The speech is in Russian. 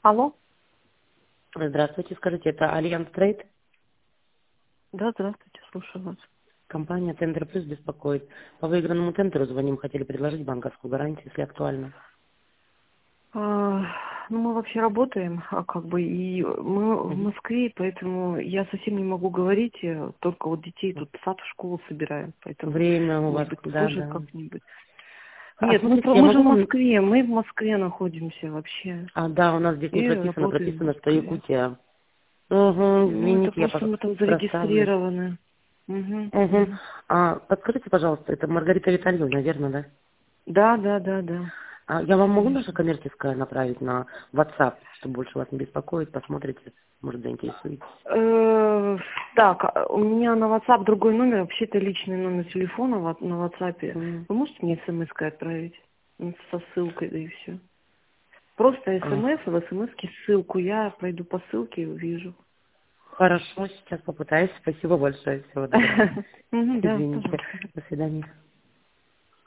Алло? Здравствуйте, скажите, это Альянс Трейд? Да, здравствуйте, слушаю вас. Компания Тендер Плюс беспокоит. По выигранному тендеру звоним, хотели предложить банковскую гарантию, если актуально. А, Ну, мы вообще работаем, и мы в Мгм. Москве, поэтому я совсем не могу говорить, только вот детей тут в сад, в школу собираем, поэтому, Время у может вас, быть, да, позже да. как-нибудь. А Нет, смотрите, я мы же в могу вам... Москве, мы в Москве находимся вообще. А, да, у нас здесь не И прописано, работаем в прописано, что Москве. Якутия. Угу, Ну, это извините, я просто мы там проставлюсь. зарегистрированы. Угу, Угу. угу. А, подскажите, пожалуйста, это Маргарита Витальевна, верно, да? Да, да, да, да, А я вам могу наше конечно. коммерческое направить на WhatsApp, чтобы больше вас не беспокоить, посмотрите, может, заинтересуетесь. Так, у меня на WhatsApp другой номер, вообще-то личный номер телефона на WhatsApp. М. Вы можете мне смс-кой отправить? Со ссылкой, да и все. Просто А, смс, в смс-ке ссылку. Я пройду по ссылке и увижу. хорошо, сейчас попытаюсь. Спасибо большое. Всего доброго. Да, Извините. пожалуйста. До свидания.